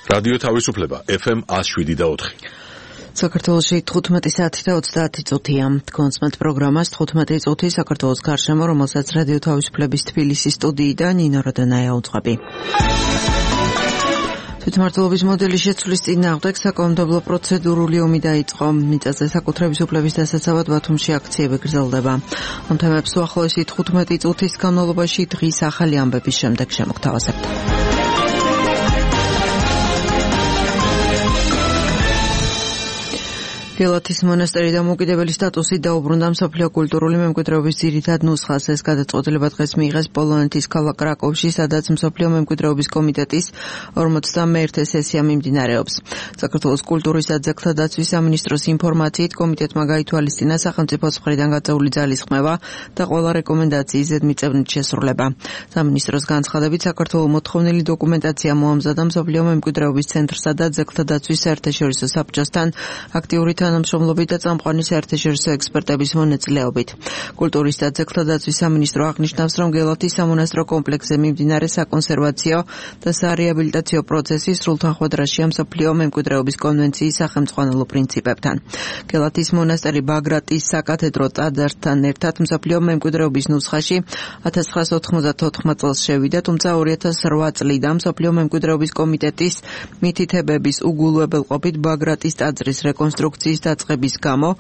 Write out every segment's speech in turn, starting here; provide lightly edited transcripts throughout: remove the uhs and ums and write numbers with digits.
რადიო თავისუფლება FM 107.4. საქართველოში 15 საათი და 30 წუთია. კონსმეთ პროგრამას 15 წუთი საქართველოს გარშემო, რომელსაც რადიო თავისუფლების თბილისის სტუდიიდან ნინო როდანაია უძღვები. თვითმმართველობის მოდელის შეცვლის წინააღმდეგ საკანონმდებლო პროცედურული ომი დაიწყო. მიწაზე საკუთრების უფლების დასაცავად ბათუმში აქციები გრძელდება. ამ თემებს უახლოესი 15 წუთის განმავლობაში დღის ახალი ამბების შემდეგ შემოგთავაზებთ. გელათის მონასტერი დამოუკიდებელი სტატუსი დაუბრუნდა მსოფლიო კულტურული მემკვიდრეობის ძირითად ნუსხას. ეს გადაწყვეტილება დღეს მიიღეს პოლონეთის ქალაქ კრაკოვში, სადაც მსოფლიო მემკვიდრეობის კომიტეტის 41-ე სესია მიმდინარეობს. საქართველოს კულტურის და ძეგლთა დაცვის სამინისტროს ინფორმაციით, კომიტეტმა გაითვალისწინა სახელმწიფოს მხრიდან გაწეული ძალის ხმევა და ყველა რეკომენდაციის ზედმიწევნით შესრულება. სამინისტროს განცხადებით, საქართველოს მოთხოვნილი დოკუმენტაცია მოამზადა მსოფლიო მემკვიდრეობის ცენტრსა და ძეგლთა დაცვის საერთაშორისო საბჭოსთან აქტიური თანამშრომლობით და წამყვანი საერთაშორისო ექსპერტების მონაწილეობით. კულტურის და ძეგლთა დაცვის სამინისტრო აღნიშნავს, რომ გელათის სამონასტრო კომპლექსზე მიმდინარე საკონსერვაციო და სარეაბილიტაციო პროცესი სრულთანხმდარია მსოფლიო მემკვიდრეობის კონვენციის სახელმძღვანელო პრინციპებთან. გელათის მონასტერი ბაგრატის საკათედრო ტაძართან ერთად მსოფლიო მემკვიდრეობის ნუსხაში 1994 წელს შევიდა, თუმცა 2008 წლიდან მსოფლიო მემკვიდრეობის კომიტეტის მითითებების უგულებელყოფით ბაგრატის ტაძრის რეკონსტრუქციის დაწყების გამო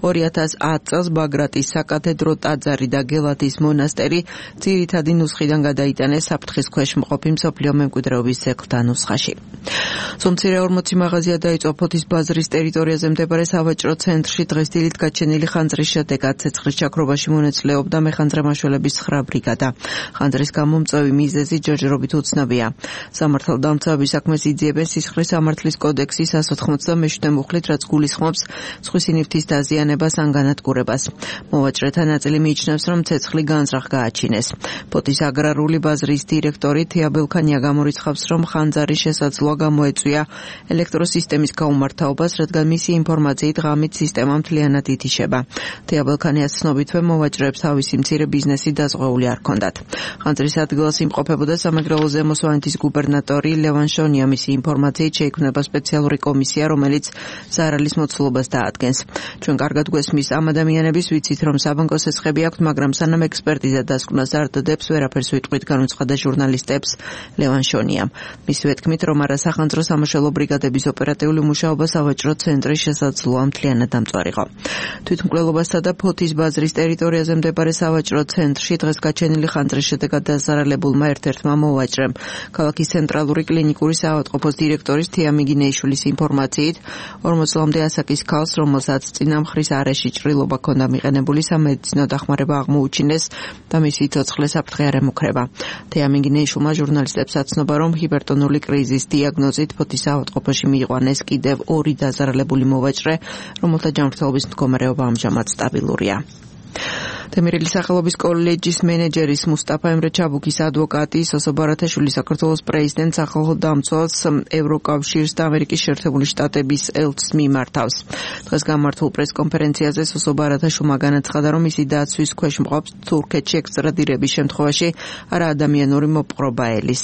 2010 წელს ბაგრატის საკათედრო ტაძარი და გელათის მონასტერი ძირითადი ნუსხიდან გადაიტანეს საფრთხის ქვეშ მყოფი მსოფლიო მემკვიდრეობის ძეგლთა ნუსხაში. სომცირე 40 მაღაზია დაიწყო ფოთის ბაზრის ტერიტორიაზე მდებარე სავაჭრო ცენტრში დღეს დილით გაჩენილი ხანძრის შედეგად. ცეცხლის ჩაქრობაში მონაწილეობდა მეხანძრე მაშველების 9 ბრიგადა. ხანძრის გამომწვევი მიზეზი ჯერჯერობით უცნობია. სამართალდამცავების საქმეს იძიებენ სისხლის სამართლის კოდექსის 197 მუხლით, რაც გულისხმობს სხვისი ნივთის დაზიანებას ან განადგურებას. მოვაჭრეთა ნაწილი მიიჩნევს, რომ ცეცხლი განზრახ გააჩინეს. ფოთის აგრარული ბაზრის დირექტორი თია ბელქანია გამორიცხავს, რომ ხანძარი შესაძლოა გამოეწვია ელექტროსისტემის გაუმართავობას, რადგან მისი ინფორმაციით ღამით სისტემა მთლიანად ითიშება. თია ბელქანიას ცნობითვე მოვაჭრეებს თავისი მცირე ბიზნესი დაზღვეული არ ჰქონდათ. ხანძრის ადგილას იმყოფებოდა სამეგრელო ზემო სვანეთის გუბერნატორი ლევან შონია. მისი ინფორმაციით შეიქმნება სპეციალური კომისია, რომელიც ზარალის მოცულობას დაადგენს. ჩვენ კარგად გვესმის ამ ადამიანების, ვიცით, რომ საბანკო სესხები აქვთ, მაგრამ სანამ ექსპერტიზა დასკვნას არ დადებს, ვერაფერს ვიტყვით, განუცხადა ჟურნალისტებს ლევან შონიამ. მისივე თქმით, რომ არასახანძრო სამაშველო ბრიგადების ოპერატიული მუშაობა სავაჭრო ცენტრის შესაძლოა მთლიანად დამწვარიყო. თვითმკვლელობასა და ფოთის ბაზრის ტერიტორიაზე მდებარე სავაჭრო ცენტრში დღეს გაჩენილი ხანძრის შედეგად დაზარალებულმა ერთ-ერთმა მოვაჭრემ ქალაქის ცენტრალური კლინიკური საავადმყოფოს დირექტორის თია მიგინეიშვილის ინფორმაციით 40 წლამდე ასაკის ქალს, რომელსაც წინამხრის არეში ჭრილობა ჰქონდა მიყენებული, სამედიცინო დახმარება აღმოუჩინეს და მისი ცოცხლე საფრთხე არ ემუქრება. თეა მიგინეიშვილმა ჟურნალისტებს აცნობა, რომ ჰიპერტონული კრიზის დიაგნოზით ფოთის საავადმყოფოში მიიყვანეს კიდევ 2 დაზარალებული მოვაჭრე, რომელთა ჯანმრთელობის მდგომარეობა ამჟამად სტაბილურია. თემირილის სახელობის კოლეჯის მენეჯერის მუსტაფა ემრე ჩაბუქის ადვოკატი სოსო ბარათაშვილი საქართველოს პრეზიდენტს ახალ დამცველს ევროკავშირს და ამერიკის შეერთებული შტატების ელჩს მიმართავს. დღეს გამართულ პრესკონფერენციაზე სოსო ბარათაშვილმა განაცხადა, რომ ისი დაცვის ქვეშ მყოფს თურქეთში ექსტრადირების შემთხვევაში არა ადამიანური მოპყრობა ელის.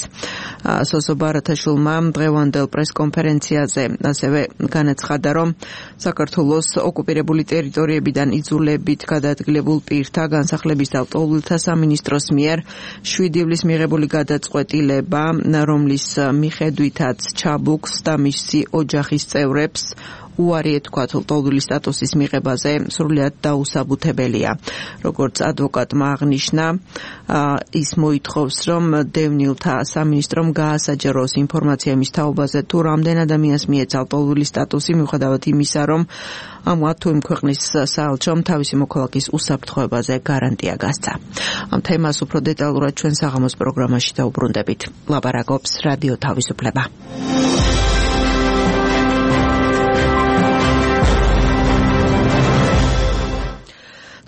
სოსო ბარათაშვილმა დღევანდელ პრესკონფერენციაზე ასევე განაცხადა, რომ საქართველოს ოკუპირებული ტერიტორიებიდან იძულებით გადაადგილებულ პირთა განსახლების და ლტოლვილთა სამინისტროს მიერ 7 ივლისს მიღებული გადაწყვეტილება, რომლის მიხედვითაც ჩაბუქს და მისი ოჯახის წევრებს უარი ეთქვათ ლტოლვილის სტატუსის მიღებაზე, სრულიად დაუსაბუთებელია. როგორც ადვოკატმა აღნიშნა, ის მოითხოვს, რომ დევნილთა სამინისტრომ გაასაჯაროს ინფორმაცია მის თაობაზე, თუ რამდენ ადამიანს მიეცა ლტოლვილის სტატუსი, მიუხედავად იმისა, რომ ამათ თუ იმ ქვეყნის საელჩომ თავისი მოქალაქის უსაფრთხოებაზე გარანტია გასცა. ამ თემას უფრო დეტალურად ჩვენ საღამოს პროგრამაში დაუბრუნდებით. ლაპარაკობს რადიო თავისუფლება.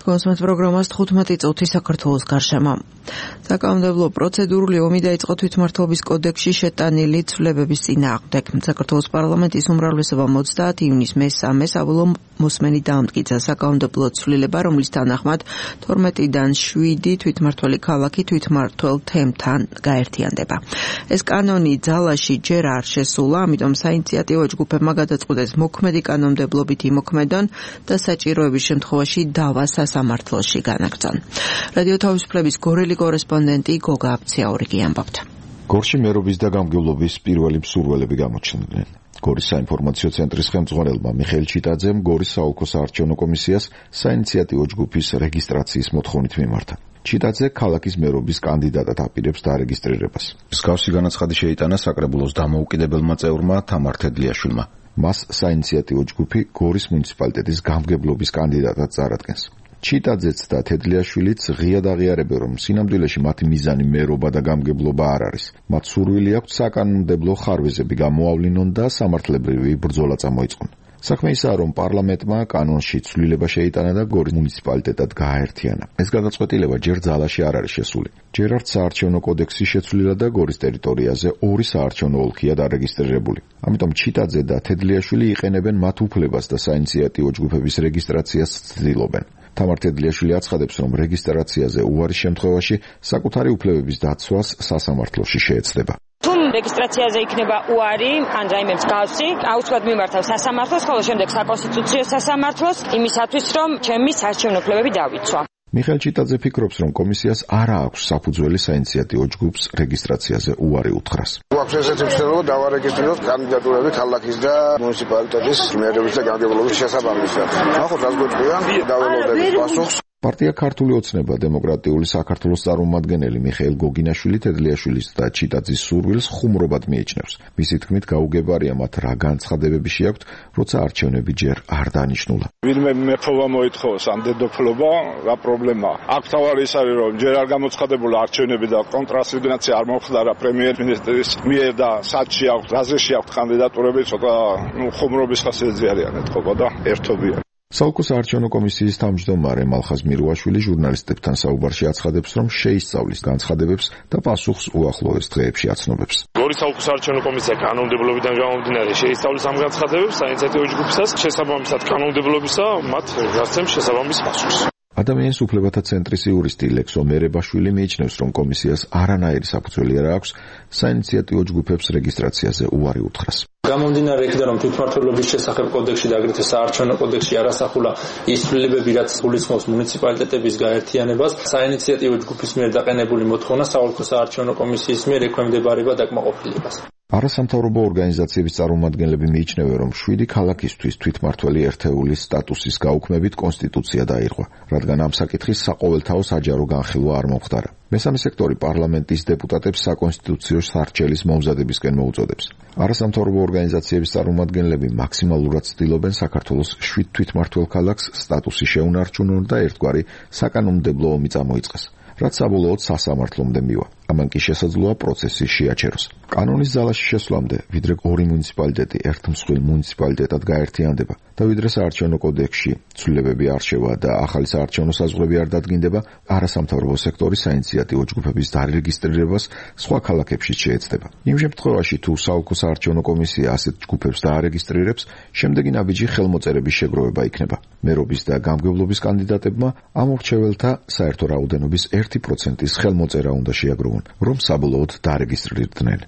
კონსუმენტ პროგრამას 15 წუთი საქართველოს გარშემო. საკანონმდებლო პროცედურული ომი დაიწყო თვითმმართველობის კოდექსში შეტანილი ცვლილებების წინააღმდეგ. საქართველოს პარლამენტის უმრავლესობამ 30 იუნის მე-3 საბოლოო მოსმენი დაამტკიცა საკანონმდებლო ცვლილება, რომლის თანახმად 12-დან 7 თვითმმართველი ქალაქი თვითმმართველ თემთან გაერთიანდება. ეს კანონი ძალაში ჯერ არ შესულა, ამიტომ საინიციატივო ჯგუფებმა გადაწყვიტეს მოქმედი კანონმდებლობითი მოქმედონ და საჭიროების შემთხვევაში დავა სასამართლოში განაგრძონ. რადიო თავისუფლების გორელი კორესპონდენტი გოგა აფციაურიგი ამბობთ. გორში მერობის და გამგებლობის პირველი მსურველები გამოჩნდნენ. გორის საინფორმაციო ცენტრის ხელმძღვანელმა მიხეილ ჩიტაძემ გორის საოლქო საარჩევნო კომისიას საინიციატივო ჯგუფის რეგისტრაციის მოთხოვნით მიმართა. ჩიტაძე ქალაქის მერობის კანდიდატად აპირებს დარეგისტრირებას. მსგავსი განაცხადი შეიტანა საკრებულოს დამოუკიდებელმა წევრმა თამარ თედლიაშვილმა. მას საინიციატივო ჯგუფი გორის მუნიციპალიტეტის გამგებლობის კანდიდატად წარადგენს. ჩიტაძეც და თედლიაშვილიც ღიად აღიარებენ, რომ სინამდვილეში მათი მიზანი მერობა და გამგებლობა არ არის. მათ სურვილი აქვთ საკანონმდებლო ხარვეზები გამოავლინონ და სამართლებრივი ბრძოლა წამოიწყონ. საქმე ისაა, რომ პარლამენტმა კანონში ცვლილება შეიტანა და გორის მუნიციპალიტეტად გააერთიანა. ეს გადაწყვეტილება ჯერ ძალაში არ არის შესული. ჯერ არც საარჩევნო კოდექსი შეცვლილა და გორის ტერიტორიაზე 2 საარჩევნო ოლქია დარეგისტრირებული. ამიტომ ჩიტაძე და თედლიაშვილი იყენებენ მათ უფლებას და საინიციატივო ჯგუფების რეგისტრაციას ცდილობენ. თამარ თედლიაშვილი აცხადებს, რომ რეგისტრაციაზე უარის შემთხვევაში საკუთარი უფლებების დაცვას სასამართლოში შეეცდება. თუ რეგისტრაციაზე იქნება უარი, ან რაიმე მსგავსი, აუცილებლად მიმართავ სასამართლოს, ხოლო შემდეგ საკონსტიტუციო სასამართლოს, იმისათვის, რომ ჩემი საარჩევნო უფლებები დავიცვა. მიხეილ ჩიტაძე ფიქრობს, რომ კომისიას არ აქვს საფუძველი საინიციატივო ჯგუფს რეგისტრაციაზე უარი უთხრას. გვაქვს ესეთი მცდელობა დავარეგისტრიროთ კანდიდატურები ქალაქის და მუნიციპალიტეტის მერების და გამგებლობის შესაბამისად. ნახოთ, რას გვეტყვიან, დაველოდებით პასუხს. პარტია ქართული ოცნება დემოკრატიული საქართველოს წარმომადგენელი მიხეილ გოგინაშვილი თედლიაშვილის და ჩიტაძის სურვილს ხუმრობად მიიჩნევს. მისი თქმით, გაუგებარია მათ რა განცხადებები შეაქვთ, როცა არჩევნები ჯერ არ დანიშნულა. ვინმე მეფობა მოითხოვოს ამ დედოფლობა, რა პრობლემაა? აქ თავარი ის არის, რომ ჯერ არ გამოცხადებულა არჩევნები და კონტრასიგნაცია არ მომხდარა პრემიერ-მინისტრის მიერ და საჩი აქვთ, რაზეში აქვთ კანდიდატურები, ცოტა ხუმრობის ხასიათზე არიან ეთქობა და ერთობიან. საოლქო საარჩევნო კომისიის თავმჯდომარე მალხაზ მირუაშვილი ჟურნალისტებთან საუბარში აცხადებს, რომ შეისწავლის განცხადებებს და პასუხს უახლოეს დღეებში აცნობებს. გორის საოლქო საარჩევნო კომისია კანონმდებლობიდან გამომდინარე შეისწავლის ამ განცხადებებს საინიციატივო ჯგუფისას, შესაბამისად კანონმდებლობისა მათ გასცემს შესაბამის პასუხს. ადამიანის უფლებათა ცენტრის იურისტი ლექსო მერებაშვილი მიიჩნევს, რომ კომისიას არანაირი საფუძველი არ აქვს საინიციატივო ჯგუფებს რეგისტრაციაზე უარი უთხრას. გამომდინარე იქიდან, რომ თვითმმართველობის შესახებ კოდექსში და აგრეთვე საარჩევნო კოდექსში არ ასახულა ის ცვლილებები, რაც გულისხმობს მუნიციპალიტეტების გაერთიანებას, საინიციატივო ჯგუფის მიერ დაყენებული მოთხოვნა საოლქო საარჩევნო კომისიის მიერ ექვემდებარება დაკმაყოფილებას. არასამთავრობო ორგანიზაციების წარმომადგენლები მიიჩნევენ, რომ 7 ქალაქისთვის თვითმმართველი ერთეულის სტატუსის გაუქმებით კონსტიტუცია დაირღვა, რადგან ამ საკითხის საყოველთაო საჯარო განხილვა არ მომხდარა. მესამე სექტორი პარლამენტის დეპუტატებს საკონსტიტუციო სარჩელის მომზადებისკენ მოუწოდებს. არასამთავრობო ორგანიზაციების წარმომადგენლები მაქსიმალურად ცდილობენ საქართველოს 7 თვითმმართველ ქალაქს სტატუსი შეუნარჩუნონ და ერთგვარი საკანონმდებლო ომი წამოიწყეს, რაც საბოლოოდ სასამართლომდე მივა. ამან კი შესაძლოა პროცესი შეაჩეროს. კანონის ძალაში შესვლამდე, ვიდრე 2 მუნიციპალიტეტი ერთ მსხვილ მუნიციპალიტეტად გაერთიანდება და ვიდრე საარჩევნო კოდექსში ცვლილებები არ შევა და ახალი საარჩევნო საზღვრები არ დადგინდება, არასამთავრობო სექტორის საინიციატივო ჯგუფების დარეგისტრირებას სხვა ქალაქებში შეეცდება. იმ შემთხვევაში, თუ საოლქო საარჩევნო კომისია ასეთ ჯგუფებს დაარეგისტრირებს, შემდეგი ნაბიჯი ხელმოწერების შეგროვება იქნება. მერობის და გამგებლობის კანდიდატებმა ამ მრჩეველთა საერთო რაოდენობის 1%-ის ხელმოწერა უნდა შეაგროვონ, რომ საბოლოოდ დარეგისტრირდნენ.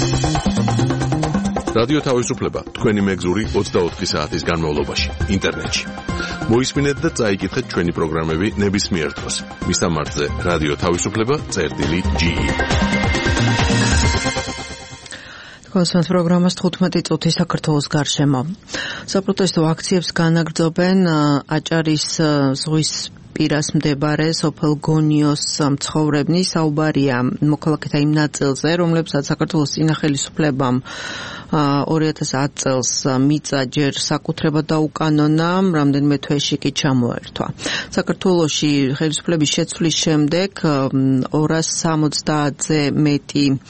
რადიო თავისუფლება თქვენი მეგზური 24 საათის განმავლობაში ინტერნეტში. მოისმინეთ და წაიკითხეთ ჩვენი პროგრამები ნებისმიერ დროს. მისამართზე რადიო თავისუფლება.ge. კონსუმენტ პროგრამას 15 წუთი საქართველოს გარშემო. საპროტესტო აქციებს განაგრძობენ აჭარის ზღვის პირას mbdebare სოფელ გონიოს მცხოვრებნი. საუბარია მოქალაქეთა იმ ნაწილზე, რომლებსაც საქართველოს წინა ხელისუფლებამ 2010 წელს მიწა ჯერ საკუთრება დაუკანონა, რამდენიმე თვეში კი ჩამოერთვა. საქართველოში ხელისუფლების შეცვლის შემდეგ 270-ზე მეტი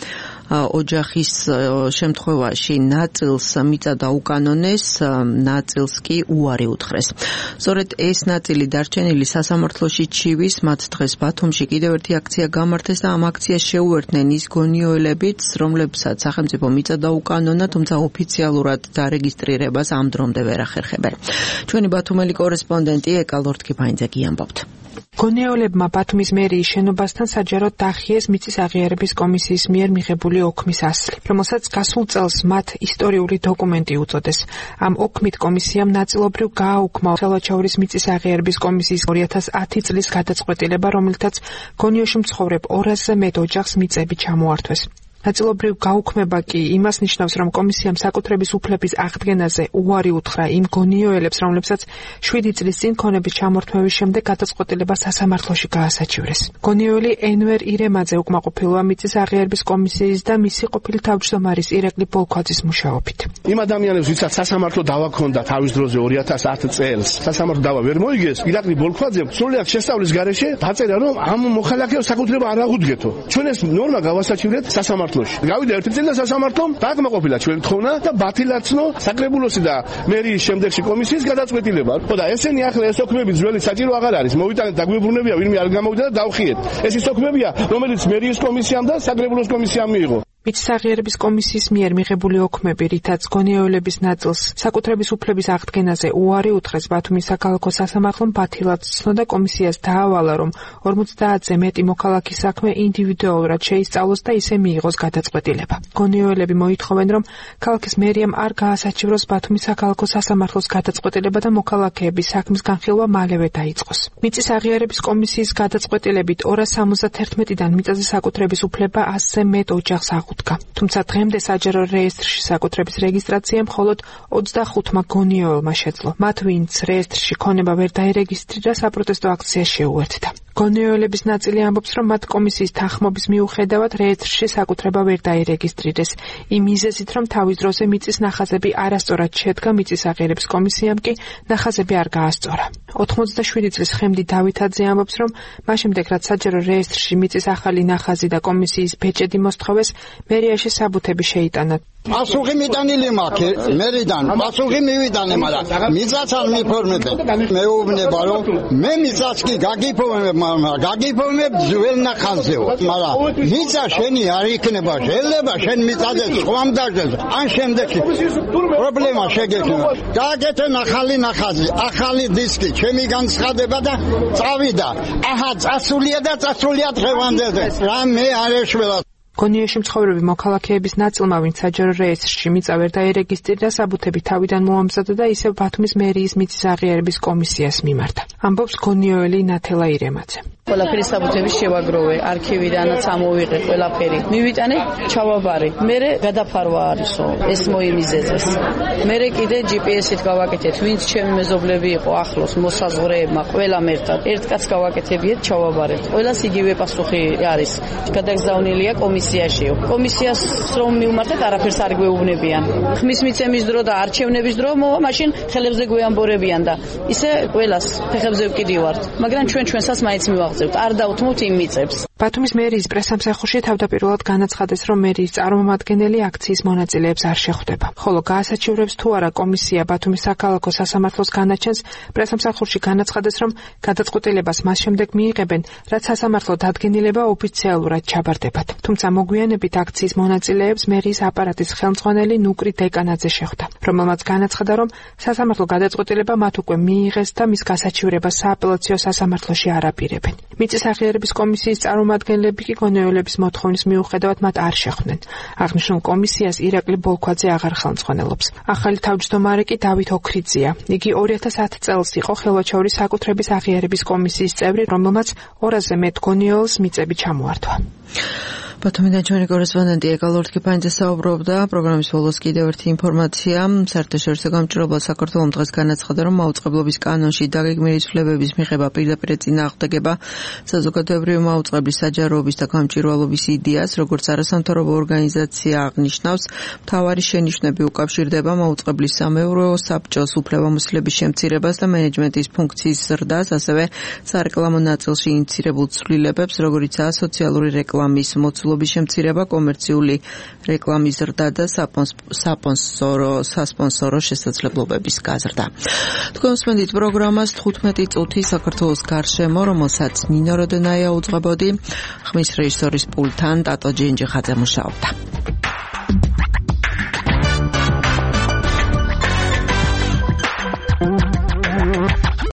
ოჯახის შემთხვევაში ნაწილს მიწა დაუკანონეს, ნაწილს კი უარი უთხრეს. სწორედ ეს ნაწილი დარჩენილი სასამართლოში ჩივის, მათ დღეს ბათუმში კიდევ ერთი აქცია გამართეს და ამ აქციას შეუერთდნენ ის გონიოელებიც, რომლებსაც სახელმწიფო მიწა დაუკანონა, თუმცა ოფიციალურად დარეგისტრირებას ამ დრომდე ვერ ახერხებენ. ჩვენი ბათუმელი კორესპონდენტი ეკა ლორთქიფაინძე გიამბობთ. გონიოლებმა ბათუმის მერიის შენობასთან საჯაროდ დახიეს მიწის აღიარების კომისიის მიერ მიღებული ოქმის ასლი, რომელსაც გასულ წელს მათ ისტორიული დოკუმენტი უწოდეს. ამ ოქმით კომისიამ ნაწილობრივ გააუქმა ხელვაჩაურის მიწის აღიარების კომისიის 2010 წლის გადაწყვეტილება, რომელთაც გონიოში მცხოვრებ 200-ზე მეტ ოჯახს მიწები ჩამოართვეს. ნაწილობრივ გაუქმება კი იმას ნიშნავს, რომ კომისიამ საკუთრების უფლების აღდგენაზე უარი უთხრა იმ გონიოელებს, რომლებსაც 7 წლის წინ ქონების ჩამორთმევის შემდეგ გადაწყვეტილება სასამართლოში გაასაჩივრეს. გონიოელი ენვერ ირემაძე უკმაყოფილოა მიწის აღიარების კომისიის და მისი ყოფილი თავმჯდომარის ირაკლი ბოლქვაძის მუშაობით. იმ ადამიანებს, ვისაც სასამართლო დავა ჰქონდა თავის დროზე 2010 წელს, სასამართლო დავა ვერ მოიგეს, ირაკლი ბოლქვაძემ სრულიად შესწავლის გარეშე დაწერა, რომ ამ მოქალაქეებს საკუთრება არ აღუდგეთო. ჩვენ ეს ნორმა გავასაჩივრეთ სასამართლოში. გავიდა ერთი წელი და სასამართლომ დააკმაყოფილა ჩვენი თხოვნა და ბათილაცნო საკრებულოსი და მერიის შემდეგში კომისიის გადაწყვეტილება. ხო და ესენი ახლა ეს ოქმები ძველი საჭირო აღარ არის. მოვიტანეთ და გვიბრუნებია, ვინმე არ გამოვიდა და დავხიეთ. ეს ის ოქმებია, რომელიც მერიის კომისიამ და საკრებულოს კომისიამ მიიღო. მიწის აღიარების კომისიის მიერ მიღებული ოქმები, რითაც გონიოელების ნაწილს საკუთრების უფლების აღდგენაზე უარი უთხრეს ბათუმის საქალაქო სასამართლომ ბათილად ცნო და კომისიას დაავალა, რომ 50-ზე მეტი მოქალაქის საქმე ინდივიდუალურად შეისწავლოს და ისე მიიღოს გადაწყვეტილება. გონიოელები მოითხოვენ, რომ ქალაქის მერიამ არ გაასაჩივროს ბათუმის საქალაქო სასამართლოს გადაწყვეტილება და მოქალაქეების საქმის განხილვა მალევე დაიწყოს. მიწის აღიარების კომისიის გადაწყვეტილებით 271-დან მიწაზე საკუთრების უფლება 100-ზე მეტ ოჯახს თუმცა დღემდე საჯარო რეესტრში საკუთრების რეგისტრაცია მხოლოდ 25-მა გონიოელმა შეძლო. მათ ვინც რეესტრში ქონება ვერ დაირეგისტრირა, საპროტესტო აქციას შეუერთდა. გონიოელების ნაწილი ამბობს, რომ მათ კომისიის თანხმობის მიუხედავად რეესტრში საკუთრება ვერ დაირეგისტრირეს. იმ მიზეზით, რომ თავის დროზე მიწის ნახაზები არასწორად შედგა, მიწის აღიარების კომისიამ კი ნახაზები არ გაასწორა. 87 წლის ხემდი დავითაძე ამბობს, რომ მას შემდეგ, რაც საჯარო რეესტრში მიწის ახალი ნახაზი და კომისიის ბეჭედი მოსთხოვეს, მერიაში საბუთები შეიტანა. პასუხი მიტანილი მაქვს მერიდან, პასუხი მივიტანე, მაგრამ მიწაც არ მიფორმებენ. მეუბნება, რომ მე მიწაც კი გაგიფორმებ ძველ ნახაზეო, მაგრამ მიწა შენი არ იქნება, შეიძლება შენ მიწაზე სხვამ დაჟდეს, ან შემდეგში პრობლემა შეგექნება. გააკეთე ახალი ნახაზი, ახალი დისკი, ჩემი განცხადება და წავიდა. აჰა, წასულია დღევანდელზე. რა მე არ ეშველა. გონიოში მცხოვრები მოქალაქეების ნაწილმა, ვინც საჯარო რეესტრში მიწა ვერ დაირეგისტრირა, საბუთები თავიდან მოამზადა და ისევ ბათუმის მერიის მიწის აღიარების კომისიას მიმართა. ამბობს გონიოელი ნათელა ირემაძე. ყველაფერი საბუთების შევაგროვე, არქივიდანაც ამოვიღე ყველაფერი. მივიტანე ჩავაბარე. მერე გადაფარვა არისო, ეს მოიმიზეზეს. მერე კიდე GPS-ით გავაკეთეთ, ვინც ჩემი მეზობლები იყო ახლოს, მოსაზღვრეებმა, ყველამ ერთად. ერთ კაც გავაკეთებიეთ, ჩავაბარეთ. ყველას იგივე პასუხი არის. გადაგზავნილია კომისიაშიო. კომისიას რომ მივმართეთ, არაფერს არ გვეუბნებიან. ხმის მიცემის დრო და არჩევნების დრო მოვა, მაშინ ხელებზე გვეამბორებიან და ისე ყველას ფეხებზე ვკიდივართ. მაგრამ ჩვენსაც მაინც მივაღწევთ. არ დაუთმოთ იმ მიწებს. ბათუმის მერიის პრესამსახურში თავდაპირველად განაცხადეს, რომ მერიის წარმომადგენელი აქციის მონაწილეებს არ შეხვდება. ხოლო გაასაჩივრებს თუ არა კომისია ბათუმის საქალაქო სასამართლოს განაჩენს, პრესამსახურში განაცხადეს, რომ გადაწყვეტილებას მას შემდეგ მიიღებენ, რაც სასამართლო დადგენილება ოფიციალურად ჩაბარდებათ. თუმცა მოგვიანებით აქციის მონაწილეებს მერიის აპარატის ხელმძღვანელი ნუკრი დეკანაძე შეხვდა, რომელმაც განაცხადა, რომ სასამართლო გადაწყვეტილება მათ უკვე მიიღეს და მის გასაჩივრებას სააპელაციო სასამართლოში არ აპირებენ. მიწის აღიარების კომისიის წარმომადგენლები კი გონიოელების მოთხოვნის მიუხედავად მათ არ შეხვდნენ. აღნიშნულ კომისიას ირაკლი ბოლქვაძე აღარ ხელმძღვანელობს. ახალი თავმჯდომარე კი დავით ოქრიძეა. იგი 2010 წელს იყო ხელვაჩაურის საკუთრების აღიარების კომისიის წევრი, რომელმაც 200-ზე მეტ გონიოელს მიწები ჩამოართვა. ბათუმიდან ჩვენი კორესპონდენტი ეკა ლორთქიფაინძე საუბრობდა. პროგრამის ბოლოს კიდევ ერთი ინფორმაცია. საერთაშორისო გამჭირვალობა საქართველოს დღეს განაცხადა, რომ მაუწყებლობის კანონში დაგეგმილი ცვლილებების მიღება პირდაპირ წინააღმდეგება საზოგადოებრივი მაუწყებლის საჯაროობის და გამჭირვალობის იდეას, როგორც არასამთავრობო ორგანიზაცია აღნიშნავს, მთავარი შენიშვნები უკავშირდება მაუწყებლის სამეურვეო საბჭოს უფლებამოსილების შემცირებას და მენეჯმენტის ფუნქციის ზრდას, ასევე სარეკლამო ნაწილში ინიცირებულ ცვლილებებს, როგორიცაა სოციალური რეკლამის მოცულობა შესაძლებლობის შემცირება, კომერციული რეკლამის ზრდა და სასპონსორო შესაძლებლობების გაზრდა. თქვენ უსმენთ პროგრამას 15 წუთი საქართველოს გარშემო, რომელსაც ნინო როდენაია უძღვებოდი, ხმის რეჟისორის პულტთან ტატო ჯენჯიხაძე მუშაობდა.